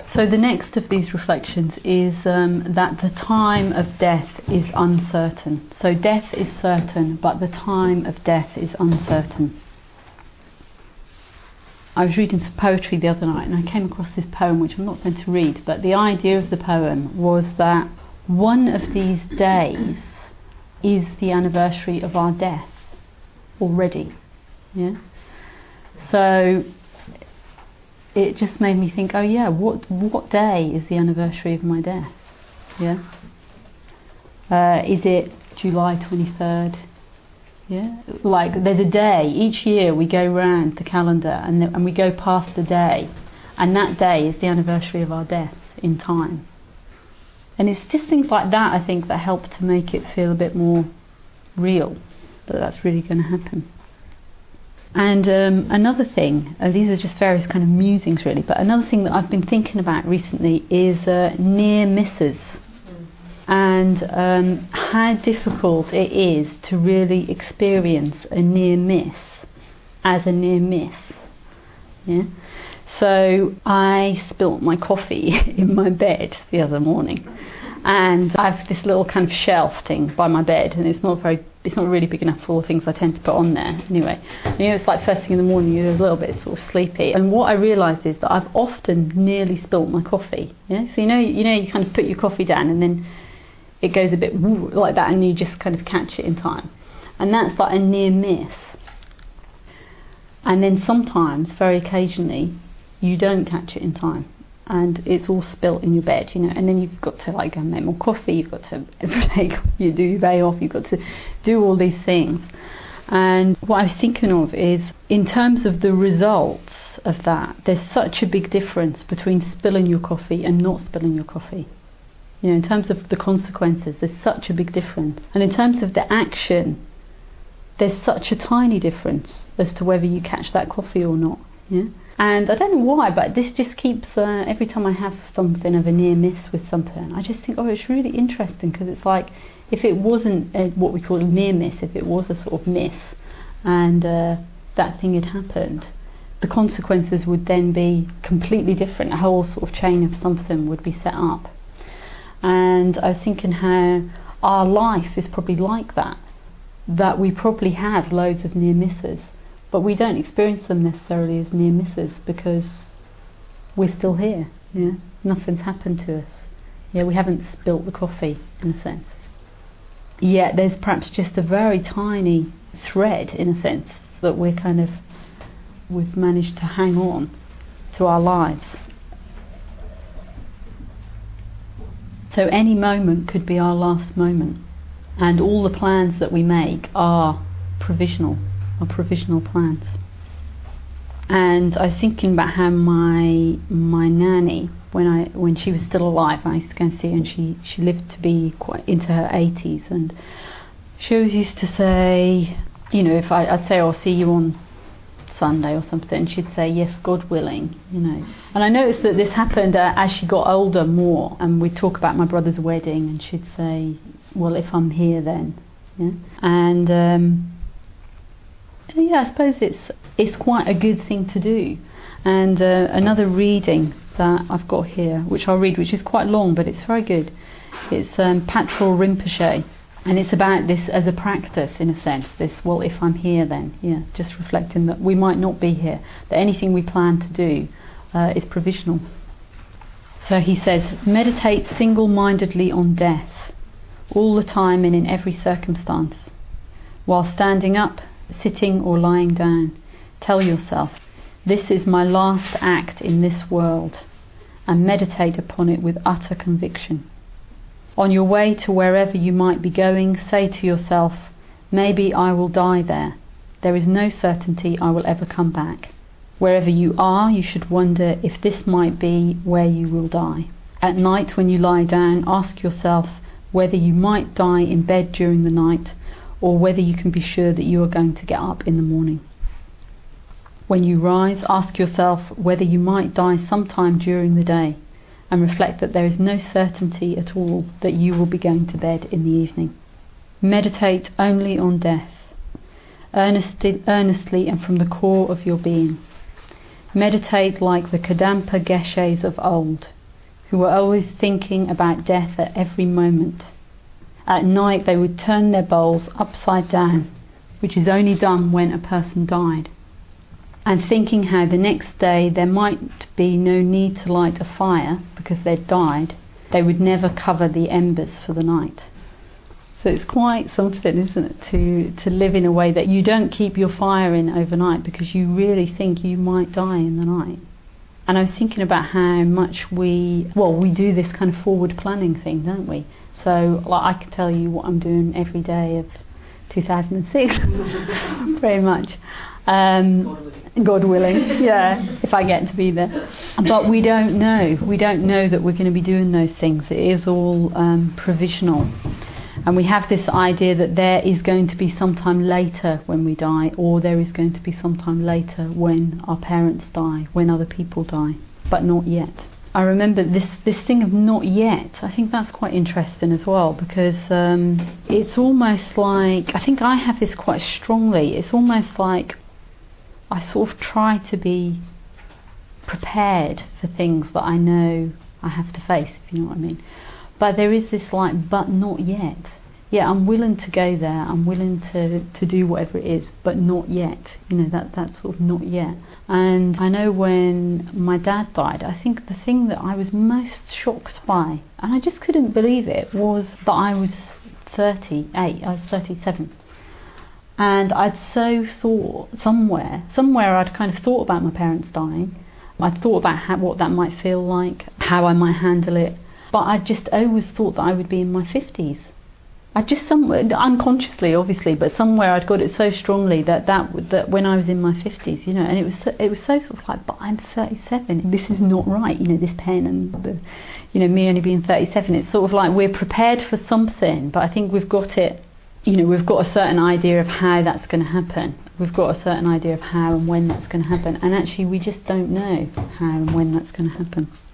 So the next of these reflections is that the time of death is uncertain. So death is certain, but the time of death is uncertain. I was reading some poetry the other night and I came across this poem which I'm not going to read, but the idea of the poem was that one of these days is the anniversary of our death already. Yeah. So it just made me think, oh yeah, what day is the anniversary of my death? Yeah. Is it July 23rd? Yeah. Like there's a day each year we go round the calendar and we go past the day, and that day is the anniversary of our death in time. And it's just things like that, I think, that help to make it feel a bit more real that that's really going to happen. And another thing, these are just various kind of musings really, but another thing that I've been thinking about recently is near misses, and how difficult it is to really experience a near miss as a near miss. Yeah. So I spilt my coffee in my bed the other morning, and I have this little kind of shelf thing by my bed, and it's not really big enough for all the things I tend to put on there. Anyway, it's like first thing in the morning, you're a little bit sort of sleepy, and what I realised is that I've often nearly spilt my coffee. Yeah, so you kind of put your coffee down, and then it goes a bit like that, and you just kind of catch it in time, and that's like a near miss. And then sometimes, very occasionally, you don't catch it in time, and it's all spilt in your bed, and then you've got to like go and make more coffee, you've got to take your duvet off, you've got to do all these things. And what I was thinking of is, in terms of the results of that, there's such a big difference between spilling your coffee and not spilling your coffee. In terms of the consequences, there's such a big difference. And in terms of the action, there's such a tiny difference as to whether you catch that coffee or not. Yeah? And I don't know why, but this just keeps, every time I have something of a near miss with something, I just think, it's really interesting, because it's like, if it wasn't what we call a near miss, if it was a sort of miss, and that thing had happened, the consequences would then be completely different. A whole sort of chain of something would be set up. And I was thinking how our life is probably like that we probably have loads of near misses, but we don't experience them necessarily as near misses because we're still here. Yeah, nothing's happened to us. Yeah, we haven't spilt the coffee in a sense. Yet there's perhaps just a very tiny thread, in a sense, that we've managed to hang on to our lives. So any moment could be our last moment, and all the plans that we make are provisional plans. And I was thinking about how my nanny, when she was still alive, I used to go and see her, and she lived to be quite into her 80s, and she always used to say, if I'd say, I'll see you on Sunday or something, she'd say, yes, God willing, And I noticed that this happened as she got older more, and we'd talk about my brother's wedding, and she'd say, well, if I'm here then. Yeah? And I suppose it's quite a good thing to do. And another reading that I've got here, which I'll read, which is quite long, but it's very good. It's Patrul Rinpoche. And it's about this as a practice, in a sense, this, well, if I'm here then, just reflecting that we might not be here, that anything we plan to do is provisional. So he says, meditate single-mindedly on death, all the time and in every circumstance. While standing up, sitting or lying down, tell yourself, this is my last act in this world, and meditate upon it with utter conviction. On your way to wherever you might be going, say to yourself, maybe I will die there. There is no certainty I will ever come back. Wherever you are, you should wonder if this might be where you will die. At night when you lie down, ask yourself whether you might die in bed during the night, or whether you can be sure that you are going to get up in the morning. When you rise, ask yourself whether you might die sometime during the day, and reflect that there is no certainty at all that you will be going to bed in the evening. Meditate only on death, earnestly and from the core of your being. Meditate like the Kadampa Geshes of old, who were always thinking about death at every moment. At night they would turn their bowls upside down, which is only done when a person died, and thinking how the next day there might be no need to light a fire because they'd died, they would never cover the embers for the night. So it's quite something, isn't it, to live in a way that you don't keep your fire in overnight because you really think you might die in the night. And I was thinking about how much we do this kind of forward planning thing, don't we? So I can tell you what I'm doing every day of 2006, very much. God willing, yeah, if I get to be there. But we don't know. We don't know that we're going to be doing those things. It is all provisional. And we have this idea that there is going to be some time later when we die, or there is going to be some time later when our parents die, when other people die, but not yet. I remember this thing of not yet. I think that's quite interesting as well, because it's almost like, I think I have this quite strongly, it's almost like I sort of try to be prepared for things that I know I have to face, if you know what I mean. But there is this like, but not yet. Yeah, I'm willing to go there, I'm willing to do whatever it is, but not yet. You know, that sort of not yet. And I know when my dad died, I think the thing that I was most shocked by, and I just couldn't believe it, was that I was 38, I was 37. And I'd so thought, somewhere I'd kind of thought about my parents dying. I'd thought about what that might feel like, how I might handle it. But I just always thought that I would be in my 50s. I just somewhere, unconsciously obviously, but somewhere I'd got it so strongly that when I was in my 50s, you know, and it was so sort of like, but I'm 37, this is not right, you know, this pen and me only being 37, it's sort of like we're prepared for something, but I think we've got it, you know, we've got a certain idea of how that's going to happen. We've got a certain idea of how and when that's going to happen, and actually we just don't know how and when that's going to happen.